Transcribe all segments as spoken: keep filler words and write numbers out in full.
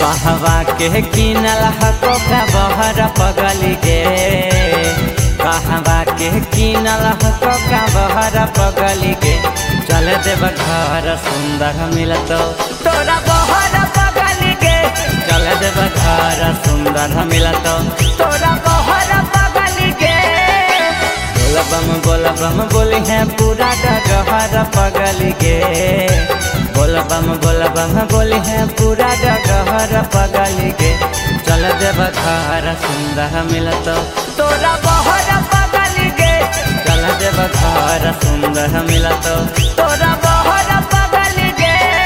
कहवा के किनल हको का बहर पगली गे, कहवा के किनल हको का बहर पगली गे। चल देव घर सुंदर मिलतो तोरा बहर पगली गे, चल देव घर सुंदर मिलतो तोरा बहर पगली गे। बोलबम बोलबम बोली है पूरा डगहर पगली गे, बोलबम बोलबम बोली है पूरा डगहर पगली गे। चल देव घर सुंदर मिलतो तोरा बहर पगली गे, चल देव घर सुंदर मिलतो तोरा बहर पगली गे।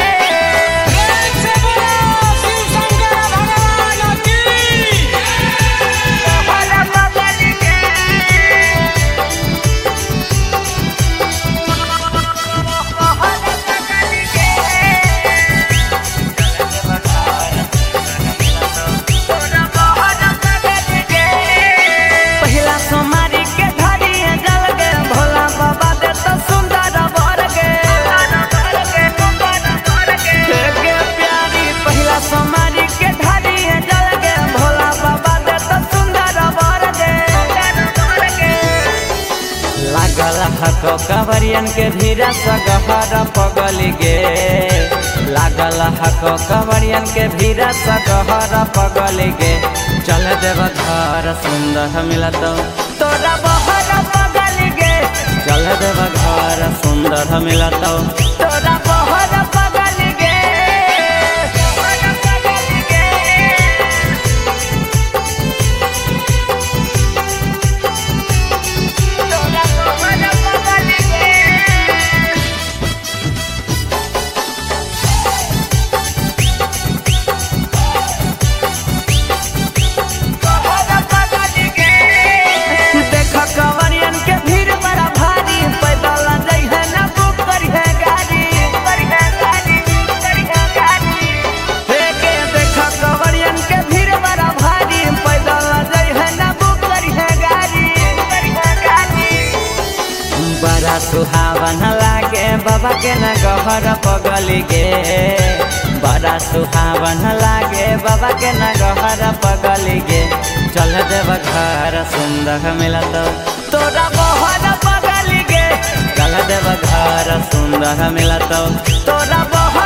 हको कवरियन के धीरा सगहर पगली गे, लागल हको कवरियन के धीरा सगहर पगली गे। चल देव घर सुंदर मिलतो तोरा बहर पगली गे, चल देव घर सुंदर मिलतो तोरा बहर पगली गे। बड़ा सुहावन लागे बाबा के नगहर पगली गे, बड़ा सुहावन लागे बाबा के नगहर पगली गे। चल देव घर सुंदर मिलतो तोरा बहर पगली गे, चल देव घर सुंदर मिलतो तोरा बहर